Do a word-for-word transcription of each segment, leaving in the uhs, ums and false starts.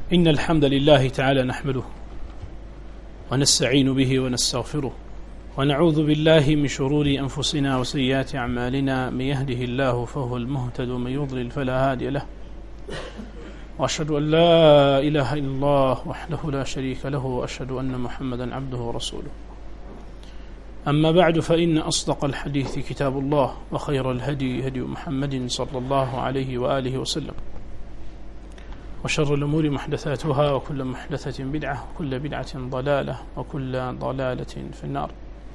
إن الحمد لله تعالى نحمده ونستعين به ونستغفره ونعوذ بالله من شرور أنفسنا وسيئات أعمالنا. من يهده الله فهو المهتد ومن يضلل فلا هادي له، وأشهد أن لا إله إلا الله وحده لا شريك له، وأشهد أن محمدا عبده ورسوله. أما بعد، فإن أصدق الحديث كتاب الله، وخير الهدي هدي محمد صلى الله عليه وآله وسلم، وشر الأمور محدثاتها، وكل محدثة بدعة، وكل بدعة ضلالة، وكل ضلالة في النار.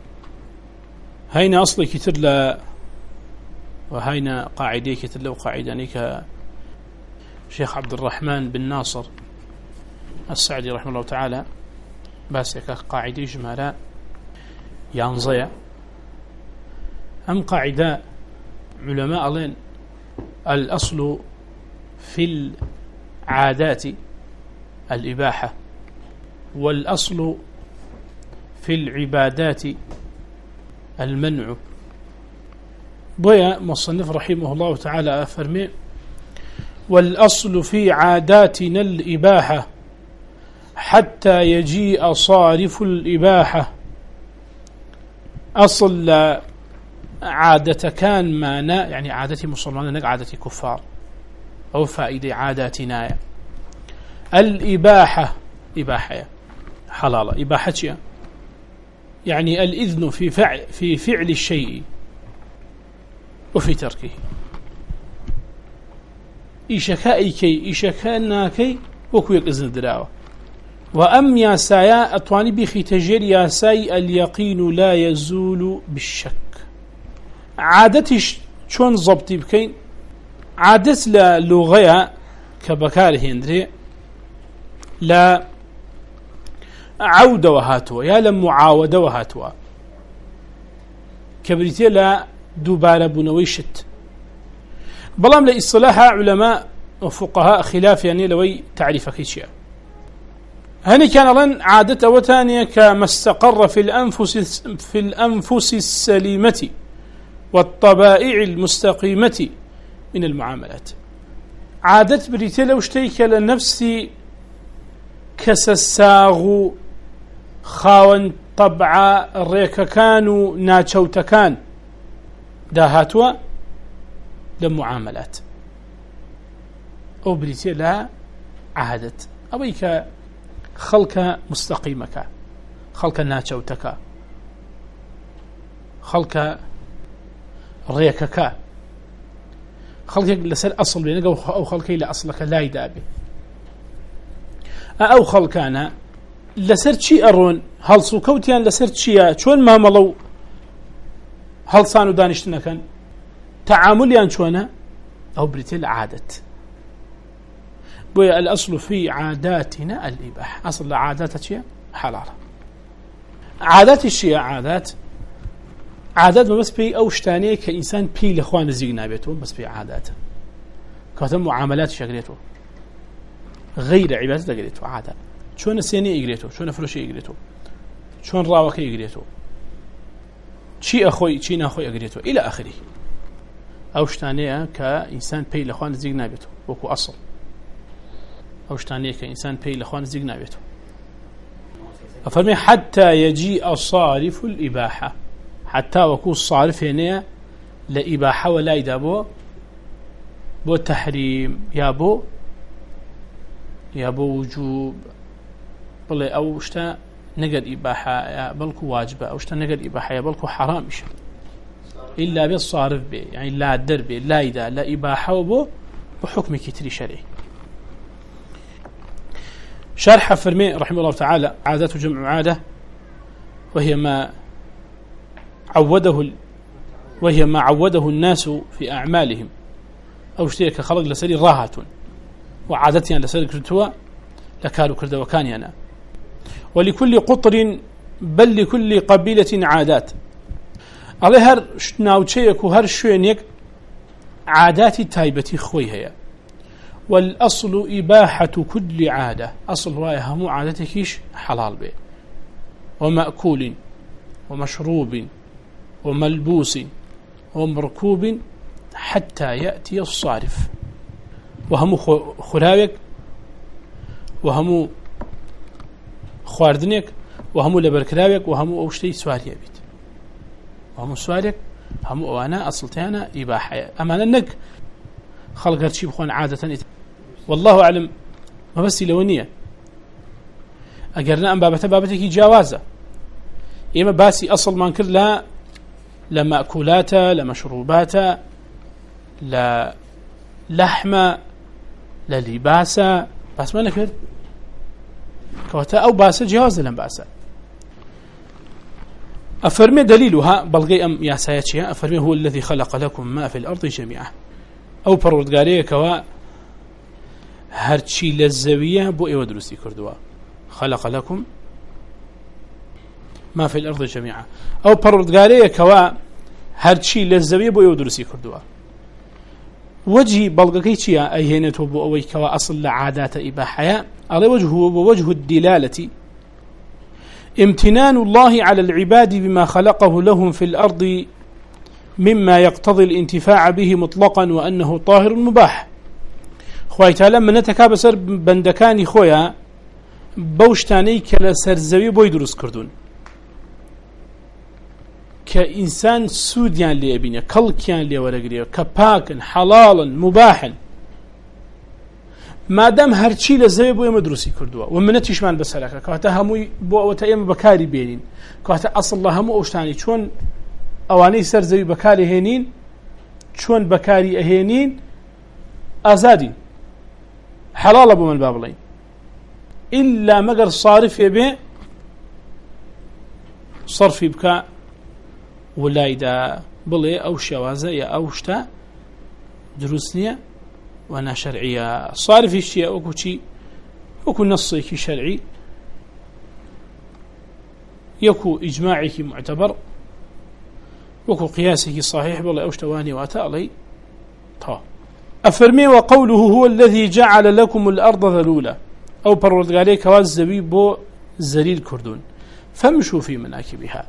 هين أصلي كتر لا وهين قاعدي كتر لا وقاعدانيك شيخ عبد الرحمن بن ناصر السعدي رحمه الله تعالى باسك قاعدي جمالا ينزيا أم قاعدة علماء لين الأصل في العادات الإباحة، والأصل في العبادات المنع. بويا مصنف رحمه الله تعالى أفرمي: والأصل في عاداتنا الإباحة حتى يجيء صارف الإباحة. أصل عادة كان مانا يعني عادتي مسلمان نق عادتي كفار، أو فائدة عاداتنا الإباحة إباحة حلال. إباحة يعني الإذن في فعل في فعل الشيء وفي تركه. إيشكائي كي إيشكائنا كي وكويك إذن الدراوة. وأم ياسايا أطواني بخي تجير ياساي اليقين لا يزول بالشك. عادتي شون ضبطي بكين عادت للغة كبكار هندري لا عودة وهاتوا يا لم معاودة وهاتوا كبريتي لا دوبارة بنويشت. بلام لإصلاح علماء وفقهاء خلاف يعني لوي تعريفك شيء. هني كان لن عادة وتانية كما استقر في الأنفس في الأنفس السليمة والطبائع المستقيمة من المعاملات. عادة بريتي لو اشتيك لنفسي كسساغ خاون طبع الريك كانوا ناتشوتكان داهاتوا لمعاملات أو بريتي لا عادت أبيك خلق مستقيمك، خلق ناتشوتك، خلق ريكك، خلقك لسر أصل بينك أو خلقي لأصلك لا يدابي أو خلقانا لسر شيء أرون هل سوكوتيان لسر شيء شون ما ملو هل صانو دانشتنا كان تعامليان شونا أو بريتيل عادت. بويا الأصل في عاداتنا الإباحة. أصل عادات شيء حلال. عادات الشيء عادات عادات ما بس بي أوشتاني كإنسان بي لإخوان زيقنا بيته بس بي عادات كاتم معاملات شغلته غير عبادة قريته عادة. شون السيني يقريته، شون فروشي يقريته، شون راوكي يقريته، شي أخوي شي ناخوي يقريته إلى آخره. أوشتاني كإنسان بي لإخوان زيقنا بيته وكو أصل. أوشتاني كإنسان بي لإخوان زيقنا بيته. أفرمي حتى يجيء صارف الإباحة. حتى وكو الصارف هنا لإباحة ولا يدابو بو تحريم يابو يابو وجوب بل أو اشتا نقد إباحة بلكو واجبة أو اشتا نقد إباحة بلكو حرامش إلا بالصارف به يعني لا الدرب لا إذا لا إباحة وبو بحكم كتري شرعي. شرح فرمي رحمه الله تعالى: عادات جمع عادة وهي ما عوده وهي ما عوده الناس في أعمالهم أو اشترك خلق لسري راحة وعادتي أن لسري كرتوا لكالوا كرد وكاني أنا. ولكل قطر بل لكل قبيلة عادات. على هر ناوتشيك وهر شوينيك عادات تايبتي خوي هي. والأصل إباحة كل عادة. أصل هو هم عادتكيش حلال به ومأكول ومشروب وملبوس ومركوب حتى يأتي الصارف. وهم خلاوك وهمو خواردنێک وهمو لەبەرکراوێک وهمو ئەو شتەی سواریە بیت وهمو سوارێک هەموو ئەوانە ئەسڵتیانە ئیباحەیە ئەمانە نەک خەڵک هەرچی بخۆن عادەتەن والله أعلم مەبەستی لەوە نییە ئەگەرنا ئەم بابەتە بابەتێکی جیاوازە ئێمە باسی ئەسڵمان کرد لە لە مەئکولاتە لە مەشروباتە لە لەحمە لە لیباسە باسمان نەکرد کەواتە ئەو باسە جیاوازە لەم باسە أفرمي دليلها بلغي أم ياسايتشيا أفرمي هو الذي خلق لكم ما في الأرض جميعا أو پروردگارەیە کەوا هەرچی لە زەویە بۆ ئێوە دروستی کردووە خلق لكم ما في الأرض جميعا أو پروردگارەیە کەوا هەرچی لە زەویە بۆ ئێوە دروستی کردووە وجهی بەڵگەکەی چییە ئەیهێنێتەوە بۆ ئەوەی کەوا ئەسڵ لە عاداتە ئیباحەیە ئەڵێ وجهه بوجه الدلالة امتنان الله على العباد بما خلقه لهم في الأرض مما يقتضي الانتفاع به مطلقا وأنه طاهر مباح خوای تعالی منەتەکا بەسەر بەندەکانی خۆیان بەو شتانەی کە لە سەرزەوی بۆی دروست کردوون کە ئینسان سوودیان لێ بینێ کەڵکیان لێ وەرەگرێ کە پاکن حەڵاڵن مباحن مادام هەرچی لە زەوی بۆ ئێمە دروستی کردووە و منەتیشمان بەسەرەکە کەواتە هەمووی بۆ ئەوەتە ئێمە بەکاری بێنین کەواتە ئەسڵ لە هەموو ئەو شتانی چۆن ئەوانەی سەر زەوی بەکاری هێنین چۆن بەکاری ئەهێنین ئازادین حەڵاڵە بۆ من با بڵێین ئیلا مەگەر صارفێ بێ صرفی بکە وڵایدا بڵێ ئەو شێوازە یا ئەو شتە دروست نییە وانا شرعية صارف الشيء وكو شيء وكو نصيك شرعي يكو إجماعك معتبر وكو قياسك صحيح بالله أوشتواني واتألي طا أفرمي وقوله هو الذي جعل لكم الأرض ذلولة أو پروردگاری کواز زوی بو ذلیل کردون فامشوا في مناكبها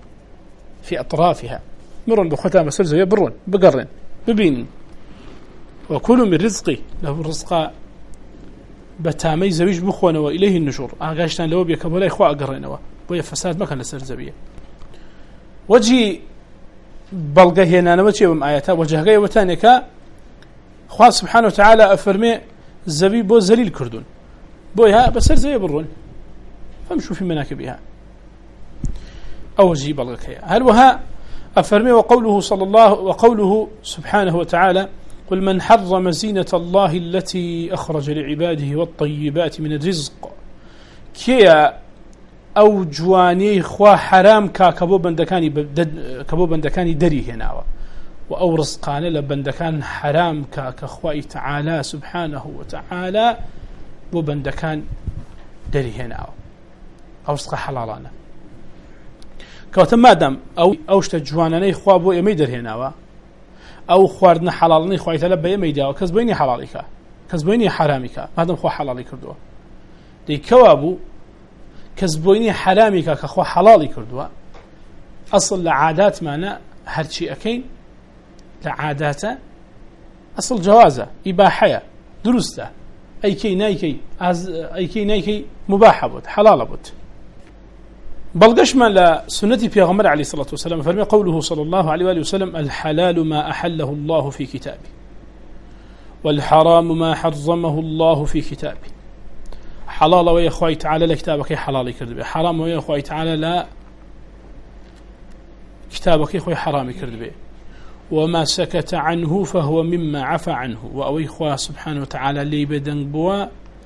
في أطرافها مرون بخوتها مسر زوی برون بقرن ببين وكلوا من رزقي له الرزق بتامي زويج بخونه وإليه النشور أغاشتان لو بيك ولا إخوة أقرينوا بويا فساد ما كان لسر زبية وجهي بلغه هنا نمشي بم آياتها وجهه وتانك خواه سبحانه وتعالى أفرمي الزبي بو زليل كردون بويها بسر زبية برون فامشوا في مناكبها أو وجهي بلغه هل وها أفرمي وقوله صلى الله وقوله سبحانه وتعالى قل من حرم زينة الله التي أخرج لعباده والطيبات من الرزق كيا أو جواني خوا حرام كا كبو بندكاني كبو بندكاني دري هنا وأو رزقان لبندكان حرام كا كخواي تعالى سبحانه وتعالى بو بندكان دري هنا أو رزق حلالانا كوتم مادام أو أوشت جواناني خوا بو يمي در هنا أو خواردن حلالني خوای تعالی به میدا و کس بینی حلالی کا کس بینی حرامی کا مادام خو حلالی کردوا دی کوابو کس بینی حرامی کا که خو حلالی کردوا اصل لعادات معنا هرچی اكين لعادات اصل جوازه اباحه درسته اي كي نايكي از اي كي نايكي مباح بود حلال بود بلغش ما لسنة پیغمبر عليه الصلاة والسلام فرمي قوله صلى الله عليه وآله وسلم الحلال ما أحله الله في كتابه والحرام ما حرمه الله في كتابه حلال ويا خوي تعالى لكتابك حلال كردبه حرام ويا خوي تعالى لا كتابك خوي حرام كردبه وما سكت عنه فهو مما عفى عنه وأوي خواه سبحانه وتعالى لي بدن بوا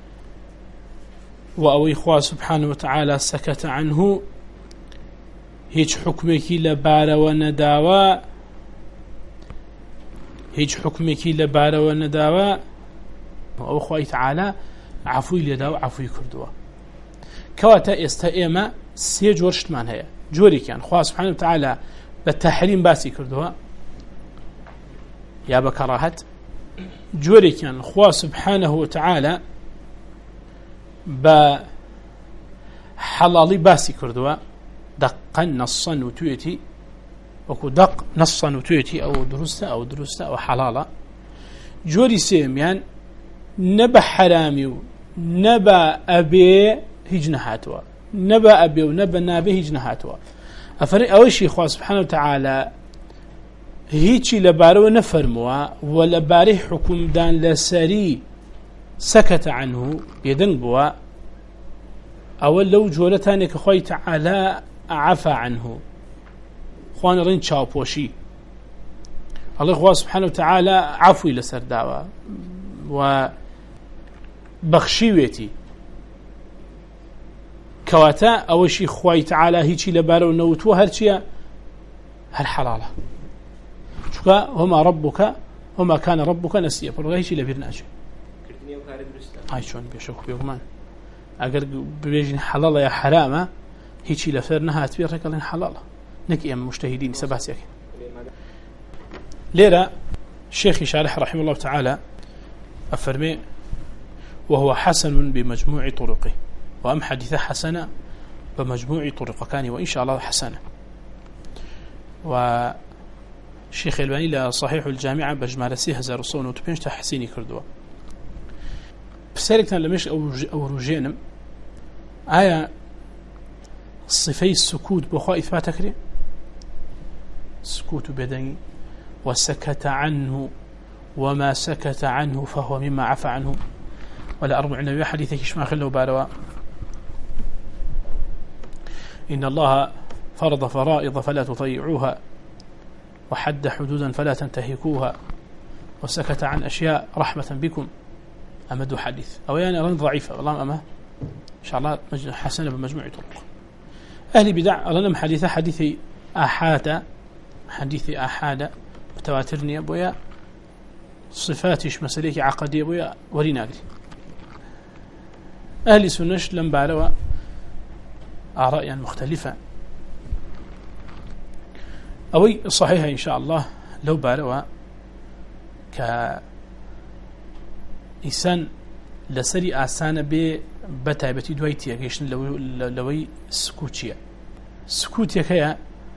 وأوي خواه سبحانه وتعالى سكت عنه هيج حكمك لبارة ونداوى هيج حكمك لبارة ونداوى وأو خواه تعالى عفوي لداوى عفوي كردوا كواتا استئما سي جورشت من هيا جوري كان خواه سبحانه وتعالى بالتحريم باسي كردوا يا بكراهت جوري كان خواه سبحانه وتعالى بحلالي باسي كردوا دقا نصا وتويتي وكو دق نصا وتويتي أو درسته أو درسته أو حلالة جوري سيم يعني نبا حرامي نبا أبي هجنهاتوا نبا أبي ونبا نابي هجنهاتوا أفرق أول شيء خواه سبحانه وتعالى هيتشي لبارو نفرموا ولباري حكم دان لسري سكت عنه يدن بوا أول لو جولتاني كخوي تعالى عفى عنه خوان رين تشاوبوشي الله خواه سبحانه وتعالى عفوي لسر دعوة وبخشيويتي كواتا أول شيء خوي تعالى هيتشي لبارو نوتو هرشيا هالحلالة شكا هما ربك هما كان ربك نسيا فرغيشي لبيرناجي هاي شون بيشوك بيغمان اگر بيجين حلالة يا حرامة هيتشي لفرنها تبيرك لين حلالة نكي ام مجتهدين سباسيك ليرة الشيخ شارح رحمه الله تعالى أفرمي وهو حسن بمجموع طرقه وأم حديث حسنة بمجموع طرق كان وإن شاء الله حسنة والشيخ الباني لصحيح الجامعة بجمال سيه هزار وصون وتبينش تحسيني كردوا بسالكنا لمش أو رجينم آية صفي السكوت بخوا إثبات كري سكوت بدني وسكت عنه وما سكت عنه فهو مما عفى عنه ولا أربع نبي حديثك شما خلوا باروا إن الله فرض فرائض فلا تطيعوها وحد حدودا فلا تنتهكوها وسكت عن أشياء رحمة بكم أمد حديث أو يعني أرن ضعيفة والله أما إن شاء الله حسنة بمجموع طرق أهل بدع أرنم حديثة حديثي أحاد حديثي أحاد متواترني أبويا صفاتش مسليك عقدي أبويا وريناقري أهل سنش لم باروا آراء يعني مختلفة أوي صحيحة إن شاء الله لو باروا كإنسان لسري آسان بي بتعبتي دويتي كيشن لو لوي سكوتية سكوتية كيا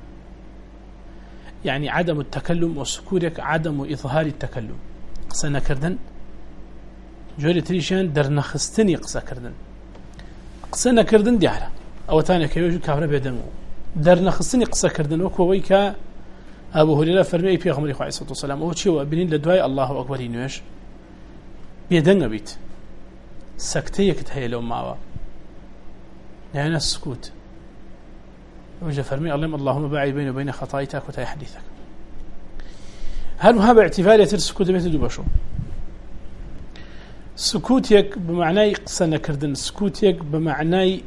يعني عدم التكلم وسكوتك عدم إظهار التكلم قصنا كردن جوري تريشان درنخستني قصة كردن قصنا كردن ديارة أو تاني كيوجو كافر بيدمو درنخستني قصة كردن وكوي كا أبو هريرة فرمي في أغمري عليه الصلاة والسلام أو شيء وابنين لدواي الله أكبر ينوش بيدن بيت سكتية كتهي لهم معوا يعني السكوت وجه فرمي اللهم باعد بيني وبين خطايتك وتاي حديثك هل هذا باعتبار السكوت بيت دوبشو سكوتك بمعنى قصنا كردن سكوتك بمعنى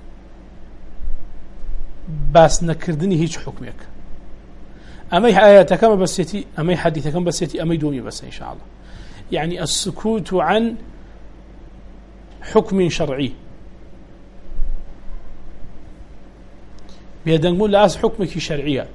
باس نكردني هيج حكمك أمي آياتك ما بسيتي أمي حديثك ما بسيتي أمي دومي بس إن شاء الله يعني السكوت عن حكم شرعي بيدنقول لأس حكمك شرعية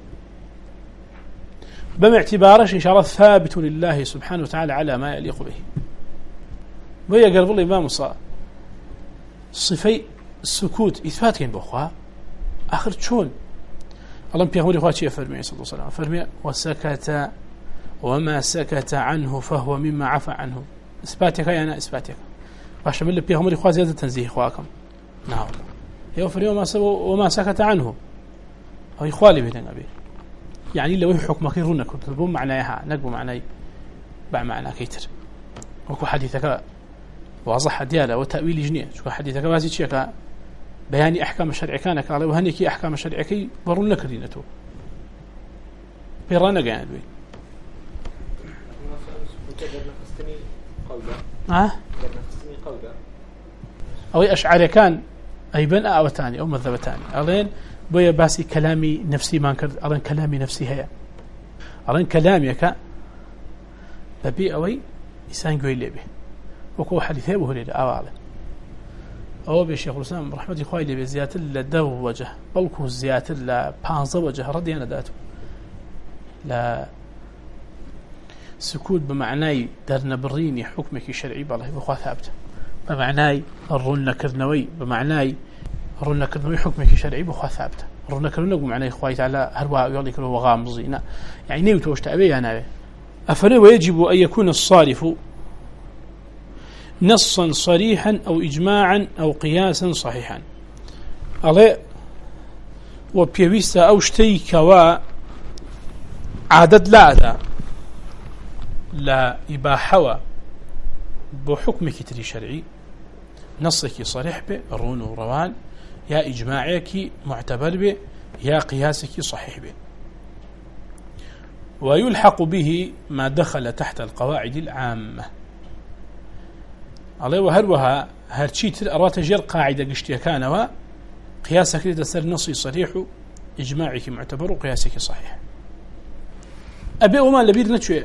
بما اعتبارش إن شاء الله ثابت لله سبحانه وتعالى على ما يليق به وهي قرب الإمام صلى صفي السكوت إثبات كين بأخوة آخر شون الله بيغمر إخواتي فرمي صلى الله عليه وسلم فرمي وسكت وما سكت عنه فهو مما عفى عنه إثباتك يا أنا إثباتك باشا من اللي بيغمر إخوات زيادة تنزيه إخواكم نعم يوفر يوم وما سكت عنه أو إخوالي بين أبي يعني لو حكمك يرونك تلبون معناها نقبوا معناي بع معنا كيتر وكو حديثك واضح دياله وتأويل جنيه شو حديثك باسي شيء بياني أحكام الشرع كانك على وهنيك أحكام الشرع كي برون لك دينته بيرانا قاعد بي ها أو أشعر كان أي بناء أو تاني أو مذهب تاني ألين بويا باسي كلامي نفسي ما انكر ألين كلامي نفسي هي ألين كلامي كا ببي أوي إنسان قوي لي به وكو حديثه وهريرة أوعلا أو بشيخ الإسلام رحمة الله خوالي بزيادة لدو وجه بلكو زيادة لبانزة وجه ردي أنا داته لا سكوت بمعناي درنا بريني حكمك شرعي بالله بخوا ثابت بمعناي الرن كرنوي بمعناي الرن كرنوي حكمك شرعي بخوا ثابت الرن كرنوي بمعناي خوالي تعالى هروا يقول لك هو غامضينا يعني نيوتوش تأبي أنا أفلا ويجب أن يكون الصارف نصا صريحا أو إجماعا أو قياسا صحيحا الله وبيويستا أو شتي كوا عدد لا أدا لا إباحة بحكم كتري شرعي نصك صريح به رون وروان يا إجماعك معتبر به يا قياسك صحيح به ويلحق به ما دخل تحت القواعد العامة عليه وهروها هرشيتر أرات جير قاعدة قشتيا كانوا قياسك لتسر نصي صريح إجماعك معتبر وقياسك صحيح أبي وما لبير نتشوي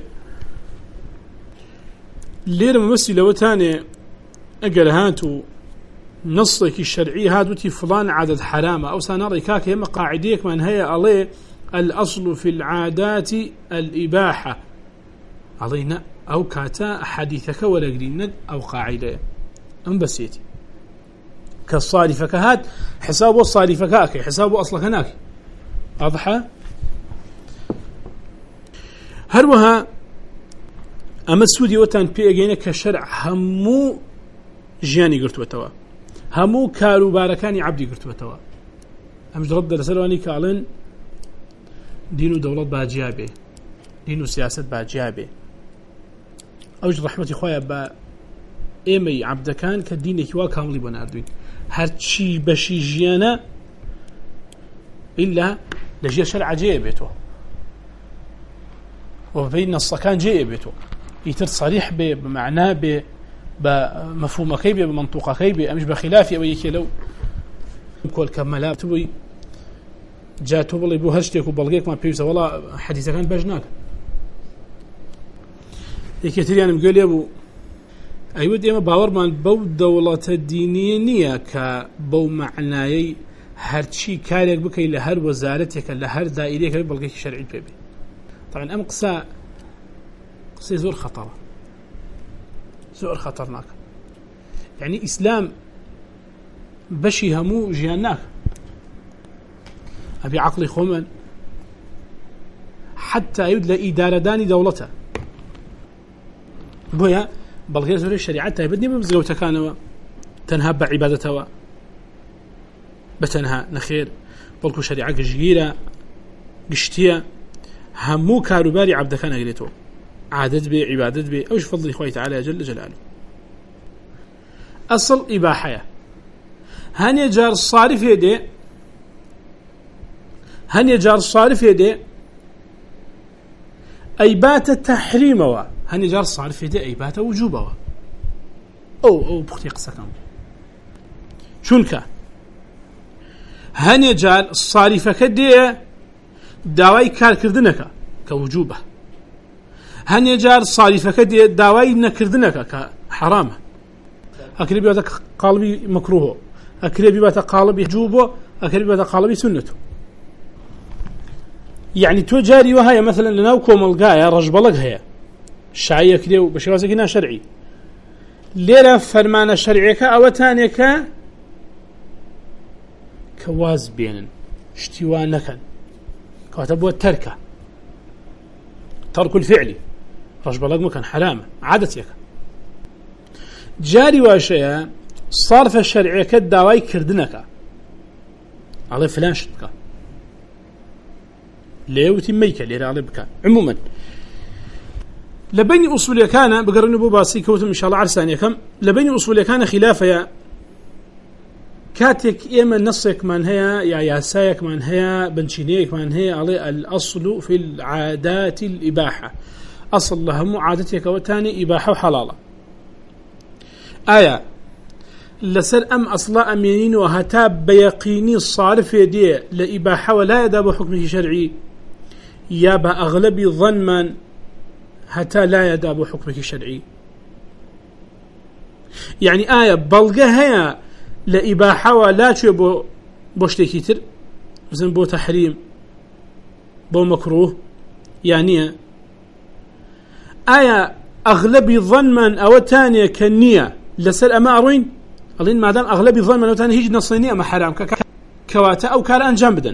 لير ممثل لو تاني أقل هاتو نصك الشرعي هادوتي فلان عدد حرامة أو سنرى كاك يما قاعديك من هي عليه الأصل في العادات الإباحة علينا أو كاتا حديثك ولا قرينك أو قاعدة أم بسيتي كالصارفة كهات حسابه الصارفة كاك حسابه أصلك هناك أضحى هروها أما السودي وتان بيجينا كشرع همو جياني قرت وتوا همو كارو باركاني عبدي قرت وتوا أمش رد لسلواني كالن دين دولة باجيابه دين سياسة باجيابه أوجد رحمتي خويا با إيمي عبد كان كدين كوا كامل بناردوين هرشي بشي جيانا إلا لجي شرع جيبته وبين الصكان جيبته يتر صريح بمعناه ب بمفهوم كيبي بمنطوق كيبي مش بخلاف أو يكلو كل كمالات تبي جاتو بلي بو هشتك وبلغيك ما بيوسا والله حديثا كان بجناك يكتري أنا مقول يا أبو أيود إما باور من بو دولة الدينية نية كبو معناي هرشي كاريك بكي لهر وزارتك لهر دائريك بلغيك شرعي بيبي طبعا أم قصة قصة زور خطرة زور خطرناك يعني إسلام بشي همو جياناك أبي عقلي خومن حتى يدلى إدارة داني دولته بويا بلغير زوري الشريعات تهبدني بمزقوتها كانوا تنهى بعبادتها بتنهى نخير بلكو شريعة جيرة قشتية همو كاروباري عبد كان أقريته عادت به عبادت به أوش فضل إخوة تعالى جل جلاله أصل إباحية هن يجار الصارف يدي هن يجار الصارف يدي أي بات تحريمه هن يجار الصارف يدي أي بات وجوبه أو أو بختي قصكم شنك هن يجار الصارف كدي داوای کارکردنەکە کە وجوبە هەنێ جار صاریفەکە دێ داوای نەکردنەکە کە حرامە ئەکرێ بێتە قاڵبی مەکروهۆ ئەکرێ بێتە قاڵبی وجوبۆ ئەکرێ بێتە قاڵبی سنەتۆ یعنی تۆ جاری وهەیە مثلا لەناو کۆمەڵگایە ڕەشبەڵەک هەیە شایە کرێ و بە شێوازێکی ناشەرعی لێرە فەرمانە شەرعیەکە ئەوەتانێکە کە واز بێنن شتی وا نەکەن كاتبوا التركة ترك الفعل رجل بلغ مكان حرامة عادتك جاري واشياء صارف الشرعية كالدواي كردنك على فلان شتك ليوتي ميكا ليرى على بكا عموما لبني أصولي كان بقرن أبو باسي كوتم إن شاء الله عرسانية كم لبني أصولي كان خلافة كاتك إما نصك من هي يا ياسايك من هي بنشينيك من هي على الأصل في العادات الإباحة أصل لهم عادتك وتاني إباحة وحلالة آية لسر أم أصلا أمينين وهتاب بيقيني الصارف يدي لإباحة ولا يداب حكمه شرعي يابا أغلبي ظنما هتا لا يداب حكمه شرعي يعني آية بلغة هي لإباحة ولا شيء بو بوشتكي تر مثلا بو تحريم بو مكروه يعني آية أغلبي ظنما أو تانية كالنية لسر أما أروين أظن ما دام أغلبي ظنما أو تانية هيج نصينية ما حرام كواتا أو كان أنجام بدن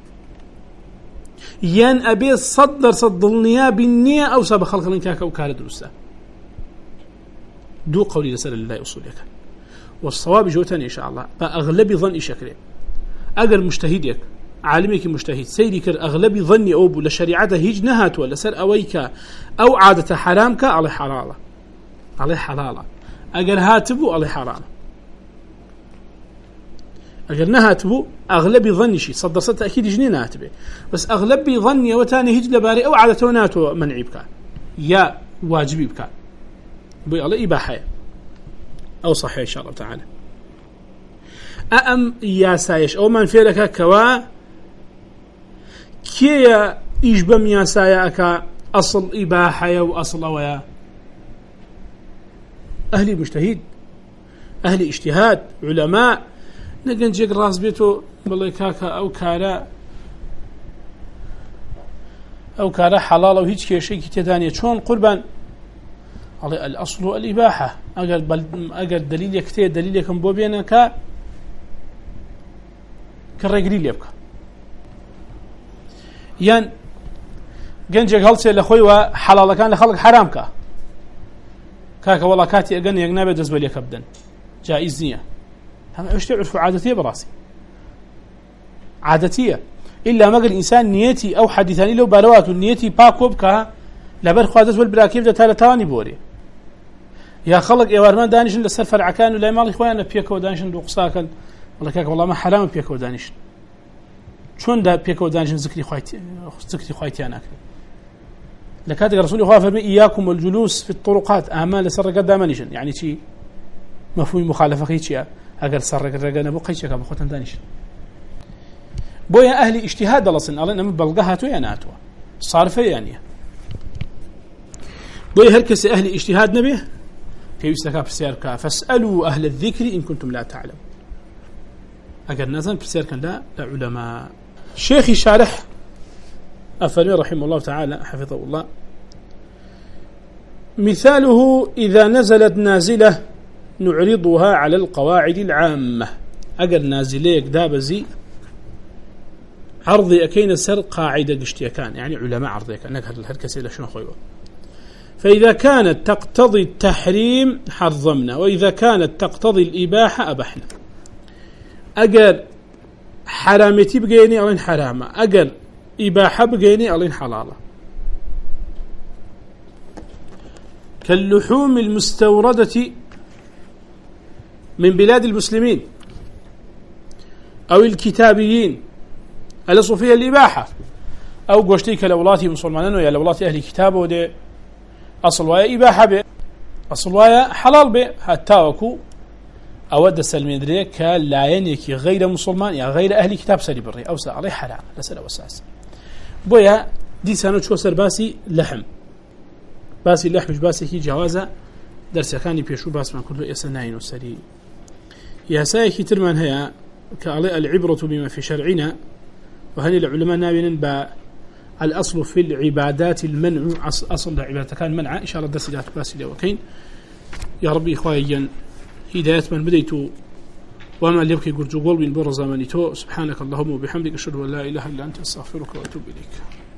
ين أبي صدر صدر النية بالنية أو سابق خلق لنكاك أو كار درسة دو قولي لسر الله أصولك والصواب جوتان إن شاء الله فأغلب ظن شكله أجر مجتهدك عالمك مجتهد سيدي كر أغلب ظني أوبو لشريعته هيج نهات ولا سر أويك أو عادة حرامك على حلالة على حلالة أجر هاتبو على حرام أجر نهاتبو أغلب ظني شيء صدر صدق أكيد جنين هاتبه بس أغلب ظني وتاني هيج لباري أو عادة ناتو منعي بك يا واجبي بك بي الله إباحة أو صحيح إن شاء الله تعالى أأم يا سايش أو من فيرك كوا كي إجبم يا سايك أصل إباحة وأصل ويا أهل مجتهد أهل اجتهاد علماء نجن جيك راس بيتو بالله كاكا أو كارا أو كارا حلال وهيج كي شيء كتانية شون قربان على الأصل الإباحة أجر بل أجر دليل يكتير دليل يكم بوبينا كا كالرجل يبقى يان جنجك هالسي لخوي وحلال كان لخلق حرام كا كاك والله كاتي أجن يجنب دزبل يكبدن جائز نية هم إيش تعرفوا عادتية براسي عادتية إلا ما قال إنسان نيتي أو حديثاني لو بروات النيتي باكوب كا لبر خوادت والبراكيب ده ثلاثاني بوري يا خلق يا ورمان دانشن لسر فرع كان ولا مال إخوانا بيكو دانشن دوقساكن والله كاك والله ما حرام بيكو دانشن شون ده بيكو دانشن ذكري خويتي ذكري خويتي أنا لكاد الرسول خاف من إياكم والجلوس في الطرقات أعمال لسر قدامنيشن يعني شيء مفهوم مخالفة خيتشيا أقل سر قدامنا بقيتشيا كابخوتن دانشن بويا أهل اجتهاد الله سن الله نم بلغهاتو يناتو صارفة يعني بويا هركس أهل اجتهاد نبيه في يستكاب سيركا فاسألوا أهل الذكر إن كنتم لا تعلم أقل نزل بسيركا لا علماء شيخي شارح أفرمي رحمه الله تعالى حفظه الله مثاله إذا نزلت نازلة نعرضها على القواعد العامة أقل نازليك دابزي عرضي أكين سر قاعدة قشتيكان يعني علماء عرضيك أنك هالكسي لشنو خويوه فإذا كانت تقتضي التحريم حرمنا وإذا كانت تقتضي الإباحة أبحنا أجر حرامتي بقيني ألين حرامة أجر إباحة بقيني ألين حلالة كاللحوم المستوردة من بلاد المسلمين أو الكتابيين الأصل فيها الإباحة أو قوشتيك لولاتي مسلمانين ويا لولاتي أهل كتابه ودي أصل ويا إباحة به أصل ويا حلال به حتى وكو أود السلمين دريك لا ينيك غير مسلمان يا غير أهل كتاب سري بري أو سألي حرام لسأل وساس بويا دي سانو شو سر باسي لحم باسي اللحم مش باسي هي جوازة درس كاني بيشو باس ما كله يسناين وسري يا سايكي ترمان هيا كالي العبرة بما في شرعنا وهل العلماء نابين با الأصل في العبادات المنع أصل العبادات كان منع إن شاء الله درس جات باسي لي وكين يا ربي إخوائيا هداية من بديتو وما اللي يبكي قرجو قلبي البر زمانيتو سبحانك اللهم وبحمدك أشهد أن لا إله إلا أنت أستغفرك وأتوب إليك